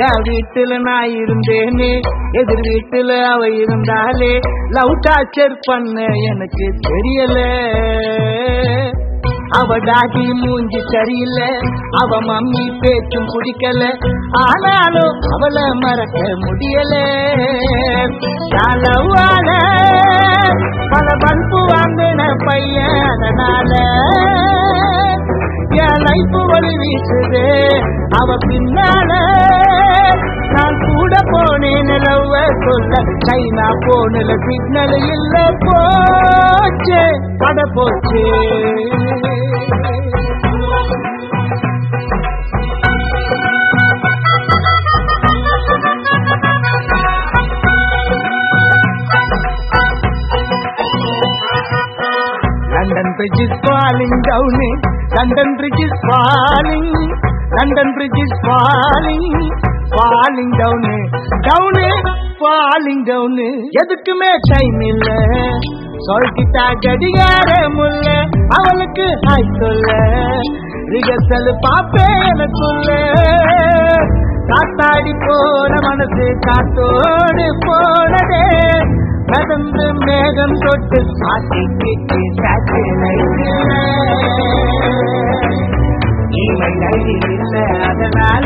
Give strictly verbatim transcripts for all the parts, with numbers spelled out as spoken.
என் வீட்டுல நான் இருந்தேனே எதிர் வீட்டுல அவ இருந்தாலே லவ் டார்ச்சர் பண்ண எனக்கு தெரியல அவ டாடி மூஞ்சி சரியில்லை அவ மம்மி பேச்சும் பிடிக்கல ஆனாலும் அவளை மறக்க முடியல லவ்வால பல பல்பு வாங்கின பையன் அதனால என் லைஃப் வழி வீசுது அவ பின்னால நான் கூட போனேன் லவ் சொல்ல சைனா போனல சிக்னல் இல்ல போச்சு பட போச்சு London Bridge is falling down, London Bridge is falling, London Bridge is falling, falling down, down, falling down. எதுக்குமே டைம் இல்ல சொல்கிட்டா கடிகார முல்ல அவளுக்கு ஹாய் சொல்ல ரிகர்சல் பாப்பே எனக்குள்ள காத்தாடி போன மனசு காத்தோடு போனதே நடந்து மேகம் தொட்டு சாத்திக்கிட்டு இவன் இல்ல அதனால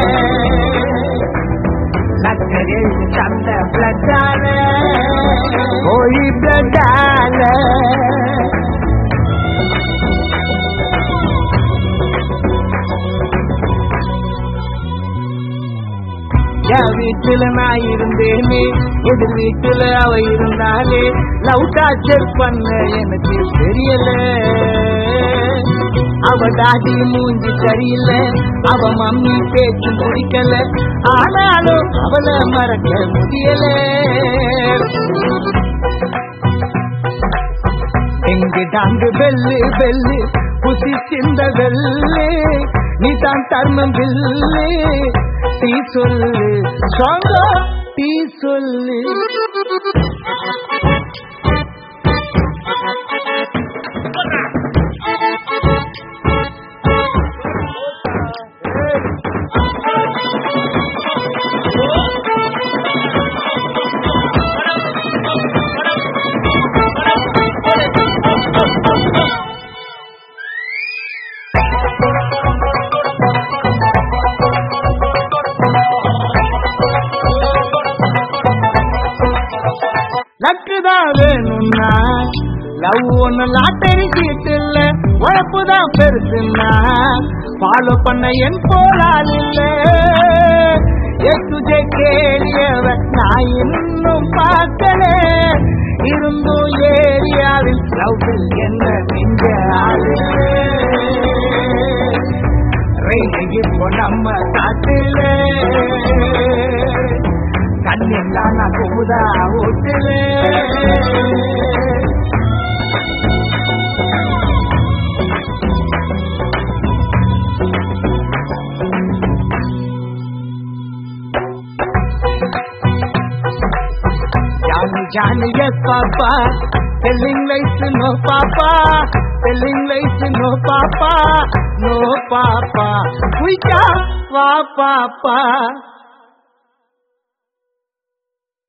நக்கரே சந்த பிளட்டால போய் பிளட்டால என் வீட்டுல நான் இருந்தேனே எதிர் வீட்டுல அவ இருந்தாலே லவ் டார்ச்சர் பண்ண எனக்கு தெரியல அவ டாடி மூஞ்சி சரியில்லை அவ மம்மி பேச்சு பிடிக்கல ஆனாலும் அவளை மறக்க முடியல எங்கு டாங்கு பெல்லு பெல்லு புசி சிந்த வெள்ளு நீ தான் தர்மம் பில்லு டீ சொல்லு சாங்க டீ சொல்லு லக்குதான் வேணும்னா லவ் ஒண்ணு லாட்டரி சீட்டு இல்ல உழைப்புதான் பெருசுன்னா ஃபாலோ பண்ண என் போலால் இல்ல எசுஜே கேரியவ நான் இன்னும் பார்க்கல இருந்தும் ஏரியாவில் லவ் என்ன மிஞ்ச ஆளு இப்போ நம்ம காட்டுல கண்ணெல்லாம் நான் போதா ஓட்டுல Johnny, yes, Papa. Telling lies, no, Papa. Telling lies, no, Papa. No, Papa. We can't, Papa.